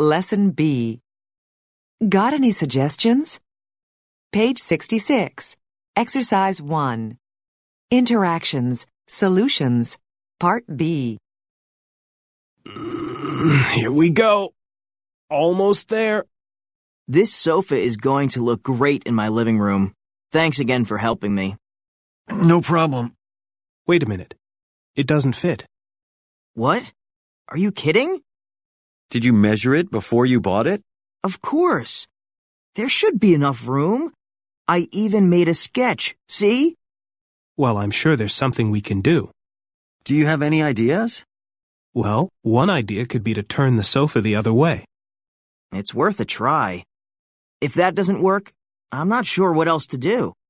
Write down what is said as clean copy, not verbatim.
Lesson B. Got any suggestions? Page 66. Exercise 1. Interactions, Solutions, Part B. Here we go. Almost there. This sofa is going to look great in my living room. Thanks again for helping me. No problem. Wait a minute. It doesn't fit. What? Are you kidding? Did you measure it before you bought it? Of course. There should be enough room. I even made a sketch, see? Well, I'm sure there's something we can do. Do you have any ideas? Well, one idea could be to turn the sofa the other way. It's worth a try. If that doesn't work, I'm not sure what else to do.